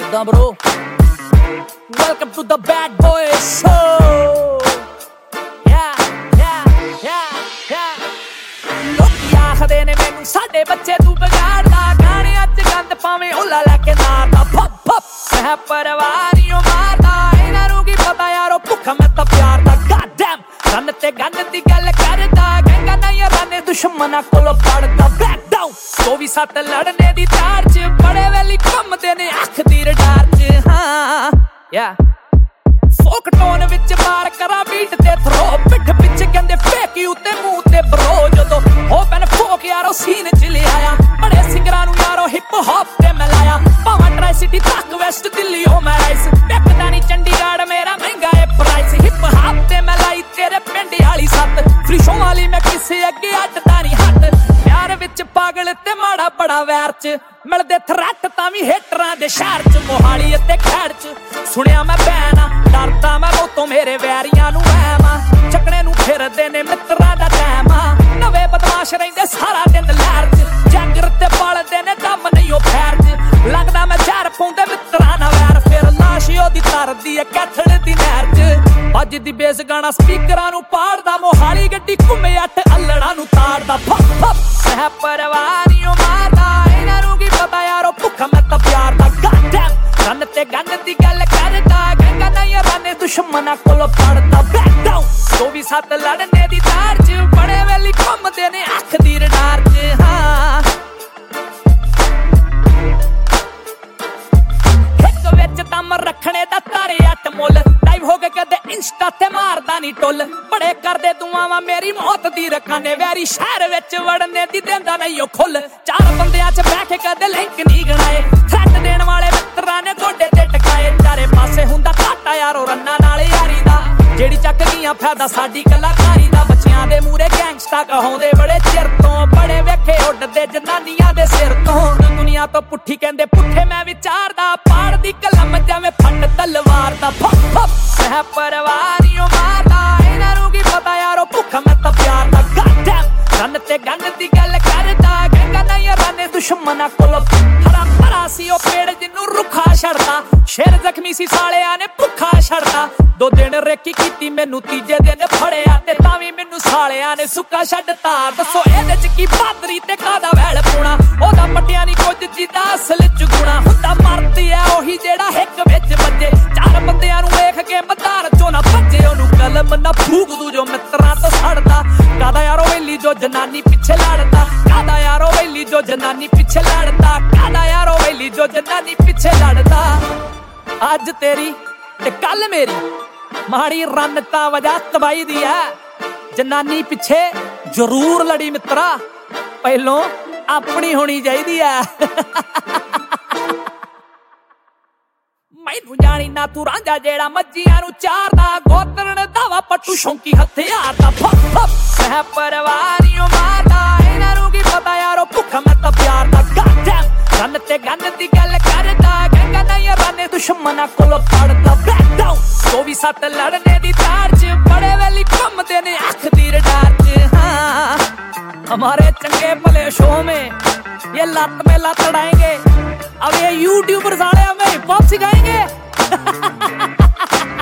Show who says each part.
Speaker 1: ਕਿੱਦਾਂ bro? Welcome to the Bad Boys Show. ਲੋਕੀ ਆਖਦੇ ਨੇ ਮੈਨੂੰ ਸਾਡੇ ਬੱਚੇ ਤੂੰ ਵਿਗਾੜਦਾ, ਗਾਣਿਆਂ 'ਚ ਗੰਦ ਪਾਵੇਂ ਓਲਾ ਲੈ ਕੇ ਨਾਰਦਾ। ਮੈਂ ਪਰਵਾਰੀਓ ਮਾਰਦਾ, ਇਹਨਾਂ ਨੂੰ ਕੀ ਪਤਾ ਯਾਰੋ ਭੁੱਖਾ ਮੈਂ ਤਾਂ ਪਿਆਰ ਦਾ। ਗਾਡੈਮ ਰੰਨ ਤੇ ਗੰਨ ਦੀ ਗੱਲ ਕਰਦਾ, ਗੰਗਾ ਨਾ ਯਾਰਾਂ ਨੇ ਦੁਸ਼ਮਣਾਂ ਕੋਲੋਂ ਪੜਦਾ। ਬੈਕ ਡਾਊਨ 24/7 ਲੜਨੇ ਦੀ ਤਾਰ 'ਚ ਬੜੇ ਵੇਲੀ ਘੁੰਮਦੇ ਨੇ ਅੱਖ ਦੀ ਰਡਾਰ 'ਚ। ਹਾਂ ਫੋਕ ਟੋਨ ਵਿੱਚ ਮਾਰ ਕਰਾਂ ਬੀਟ ਤੇ ਥਰੋ, ਪਿੱਠ ਪਿੱਛੇ ਕਹਿੰਦੇ ਫੇਕ ਯੂ ਤੇ ਮੂੰਹ ਤੇ ਬਰੋ। ਜਦੋਂ ਹੋ ਪੈਨ ਫੋਕ ਯਾਰੋ ਸੀਨ 'ਚ ਲਿਆਇਆ, ਬੜੇ ਸਿੰਗਰਾਂ ਨੂੰ ਯਾਰੋ ਹਿਪ ਹੌਪ ਤੇ ਮਿਲਾਇਆ। ਭਾਵੇਂ ਟਰਾਈ ਸਿਟੀ ਤੱਕ ਵੈਸਟ ਦਿੱਲੀ ਹੋ ਮੈਂ ਰਾਈਸ, ਟੱਕਦਾ ਨੀ ਚੰਡੀਗੜ੍ਹ ਮੇਰਾ ਮਹਿੰਗਾ ਏ ਪ੍ਰਾਈਸ। ਹਿਪ ਹੌਪ ਤੇ ਮੈਂ ਲਾਈ ਤੇਰੇ ਪਿੰਡ ਵਾਲੀ ਸੱਤ, ਫਰੀ ਸ਼ੋ ਵਾਲੀ ਮੈਂ ਕਿਸੇ ਅੱਗੇ ਅੱਡਦਾ ਨੀ ਹੱਥ। ਪਿਆਰ ਵਿੱਚ ਪਾਗਲ ਤੇ ਮਾੜਾ ਬੜਾ ਵੈਰ 'ਚ ਮਿਲਦੇ ਥਰੈਟ ਤਾਂ ਵੀ ਹੇਟਰਾਂ ਦੇ ਸ਼ਹਿਰ 'ਚ। ਮੋਹਾਲੀ ਅਤੇ ਖੈੜ 'ਚ ਸੁਣਿਆ ਮੈਂ ਬੈਨਾ, ਡਰਦਾ ਮੈਂ ਬਹੁਤੋਂ ਮੇਰੇ ਵੈਰੀਆਂ ਨੂੰ ਵਹਿਮਾਂ। ਚੱਕਣੇ ਨੂੰ ਫਿਰਦੇ ਨੇ ਮਿੱਤਰਾਂ ਦਾ ਟਾਈਮ ਆ, ਨਵੇਂ ਬਦਮਾਸ਼ ਰਹਿੰਦੇ ਸਾਰਾ ਦਿਨ ਲਹਿਰ 'ਚ। ਜੰਗਰ ਤੇ ਪਾਲਦੇ ਨੇ ਦਮ ਨਹੀਂ ਉਹ ਫੈਰ 'ਚ, ਲੱਗਦਾ ਮੈਂ ਜ਼ਹਿਰ ਪਾਉਂਦੇ ਮਿੱਤਰਾਂ ਨਾਲ ਵੈਰ। ਫਿਰ ਲਾਸ਼ ਉਹਦੀ ਤਰਦੀ ਏ ਕੈਥਲ ਦੀ ਨਹਿਰ 'ਚ। ਅੱਜ ਦੀ ਬੇਸ ਗਾਣਾ ਸਪੀਕਰਾਂ ਨੂੰ ਪਾੜਦਾ, ਮੋਹਾਲੀ ਗੱਡੀ ਘੁੰਮੇ 8 ਅਲੜਾਂ ਨੂੰ ਤਾੜਦਾ। ਮੈਂ ਪਰਵਾਰੀਓ ਮਾਰਦਾ, ਇਹਨਾਂ ਨੂੰ ਕੀ ਪਤਾ ਯਾਰੋ ਭੁੱਖਾ ਮੈਂ ਤਾਂ ਪਿਆਰ ਦਾ। ਗਾਡੈਮ ਰੰਨ ਤੇ ਗੰਨ ਦੀ ਗੱਲ ਕਰਦਾ, ਗੰਗਾ ਨਾ ਯਾਰਾਂ ਨੇ ਦੁਸ਼ਮਣਾਂ ਕੋਲੋਂ ਪੜਦਾ। ਬੈਕ ਡਾਊਨ 24/7 ਲੜਨੇ ਦੀ ਤਾਰ 'ਚ ਬੜੇ ਵੇਲੀ ਘੁੰਮਦੇ ਨੇ ਅੱਖ ਦੀ ਰਡਾਰ 'ਚ। ਹਾਂ ਇੱਕ ਵਿੱਚ ਦਮ ਰੱਖਣੇ ਦਾ ਤਾਰੇ 8 ਮੁੱਲ, ਲਾਈਵ ਹੋ ਕੇ ਕਦੇ ਇੰਸਟਾ ਤੇ ਮਾਰਦਾ ਨੀ ਟੁੱਲ। ਬੜੇ ਕਰਦੇ ਦੁਆਵਾਂ ਮੇਰੀ ਮੌਤ ਦੀ ਰੱਖਾਂ ਨੇ, ਵੈਰੀ ਸ਼ਹਿਰ ਵਿੱਚ ਵੜਨੇ ਦੀ ਦਿੰਦਾ ਨਹੀਂ ਉਹ ਖੁੱਲ। 4 ਬੰਦਿਆਂ 'ਚ ਬਹਿ ਕੇ ਕਦੇ ਲਿੰਕ ਨਹੀਂ ਗਣਾਏ, ਥ੍ਰੈਟ ਦੇਣ ਵਾਲੇ ਮਿੱਤਰਾਂ ਨੇ ਗੋਡੇ ਤੇ ਟਕਾਏ। ਚਾਰੇ ਪਾਸੇ ਹੁੰਦਾ ਘਾਟਾ ਯਾਰੋ ਰੰਨਾਂ ਨਾਲ ਯਾਰੀ ਦਾ, ਜਿਹੜੀ ਚੱਕ ਗਈਆਂ ਫਾਇਦਾ ਸਾਡੀ ਕਲਾਕਾਰੀ ਦਾ। ਬੱਚਿਆਂ ਦੇ ਮੂਰੇ ਗੈਂਗਸਟਾ ਕਹਾਉਂਦੇ ਬੜੇ ਚਿਰ ਤੋਂ, ਬੜੇ ਵੇਖੇ ਉੱਡਦੇ ਜਨਾਨੀਆਂ ਦੇ ਸਿਰ ਤੋਂ। ਦੁਨੀਆ ਤੋਂ ਪੁੱਠੀ ਕਹਿੰਦੇ ਪੁੱਠੇ ਮੈਂ ਵਿਚਾਰਦਾ, ਪਾੜ ਦੀ ਕਲਮ ਜਿਵੇਂ ਫੱਟ ਤਲਵਾਰ ਦਾ। ਮੈਂ ਪਰਵਾਰੀਓ ਮਾਰਦਾ, ਇਹਨਾਂ ਨੂੰ ਕੀ ਪਤਾ ਯਾਰੋ ਭੁੱਖਾ ਮੈਂ ਤਾਂ ਪਿਆਰ ਦਾ। ਗਾਡੈਮ ਰੰਨ ਤੇ ਗੰਨ ਦੀ ਗੱਲ ਕਰਦਾ, ਗੰਗਾ ਨਾ ਯਾਰਾਂ ਨੇ ਦੁਸ਼ਮਣਾਂ ਕੋਲੋਂ। ਹਰਾ ਭਰਾ ਸੀ ਉਹ ਪੇੜ ਜਿਹਨੂੰ ਰੁੱਖਾ ਛੱਡਦਾ, ਸ਼ੇਰ ਜ਼ਖਮੀ ਸੀ ਸਾਲਿਆਂ ਨੇ ਭੁੱਖਾ ਛੱਡਦਾ। 2 ਦਿਨ ਰੇਕੀ ਕੀਤੀ ਮੈਨੂੰ, ਤੀਜੇ ਦਿਨ ਫੜਿਆ ਤੇ ਤਾਂ ਵੀ ਮੈਨੂੰ ਸਾਲਿਆਂ ਨੇ ਸੁੱਕਾ ਛੱਡਤਾ। ਦੱਸੋ ਇਹਦੇ 'ਚ ਕੀ ਬਹਾਦਰੀ ਤੇ ਕਾਹਦਾ ਵੈਲ ਪੂਣਾ, ਉਹਦਾ ਪੱਟਿਆ ਨੀ ਕੁਝ ਜਿਹਦਾ ਅਸਲ 'ਚ ਗੁਣਾ ਹੁੰਦਾ। ਮਰਦੀ ਐ ਉਹੀ ਜਿਹੜਾ ਹਿੱਕ ਵਿੱਚ ਵੱਜੇ, 4 ਬੰਦਿਆਂ ਨੂੰ ਵੇਖ ਕੇ ਮਦਾਰ 'ਚੋਂ ਨਾ ਭੱਜੇ। ਉਹਨੂੰ ਕਲਮ ਨਾ ਫੂਕ ਦੂ ਜੋ ਮਿੱਤਰਾਂ ਤੋਂ ਸੜਦਾ, ਕਾਹਦਾ ਯਾਰੋ ਵੇਲੀ ਜੋ ਜਨਾਨੀ ਪਿੱਛੇ ਲੜਦਾ। ਕਾਹਦਾ ਯਾਰੋ ਵੇਲੀ ਜੋ ਜਨਾਨੀ ਪਿੱਛੇ ਲੜਦਾ, ਕਾਹਦਾ ਯਾਰੋ ਵੇਲੀ ਜੋ ਜਨਾਨੀ ਪਿੱਛੇ ਲੜਦਾ। ਅੱਜ ਤੇਰੀ ਤੇ ਕੱਲ ਮੇਰੀ ਮਾੜੀ ਰੰਨ ਤਾਂ ਵਜ੍ਹਾ ਤਬਾਈ ਦੀ ਐ, ਜਨਾਨੀ ਪਿੱਛੇ ਜ਼ਰੂਰ ਲੜੀ ਮਿੱਤਰਾ, ਪਹਿਲੋਂ ਆਪਣੀ ਹੋਣੀ ਚਾਹੀਦੀ ਐ। ਮੈਨੂੰ ਜਾਣੀ ਨਾ ਤੂੰ ਰਾਂਝਾ ਜਿਹੜਾ ਮੱਝੀਆਂ ਨੂੰ ਚਾਰਦਾ, ਗੋਤਰਨ ਦਾਵਾ ਪੱਟੂ ਸ਼ੌਂਕੀ ਹਥਿਆਰ ਦਾ। ਮੈਂ ਪਰਵਾਰੀਓ ਮਾਰਦਾ, ਇਹਨਾਂ ਨੂੰ ਕੀ ਪਤਾ ਯਾਰੋ ਭੁੱਖਾ ਮੈਂ ਤਾਂ ਪਿਆਰ ਦਾ। ਗਾਡੈਮ ਰੰਨ ਤੇ ਗੰਨ ਦੀ ਗੱਲ ਕਰਦਾ, ਗੰਗਾ ਨਾ ਯਾਰਾਂ ਨੇ ਦੁਸ਼ਮਣਾਂ ਕੋਲੋਂ ਪੜਦਾ। ਬੈਕ ਡਾਊਨ 24/7 ਲੜਨੇ ਦੀ ਤਾਰ 'ਚ ਬੜੇ ਵੇਲੀ ਘੁੰਮਦੇ ਨੇ ਅੱਖ ਦੀ ਰਡਾਰ 'ਚ। ਹਾਂ हमारे चंगे भले शो में ये लत में लत लड़ाएंगे, अब ये यूट्यूबर साले हमें हिप हॉप सिखाएंगे।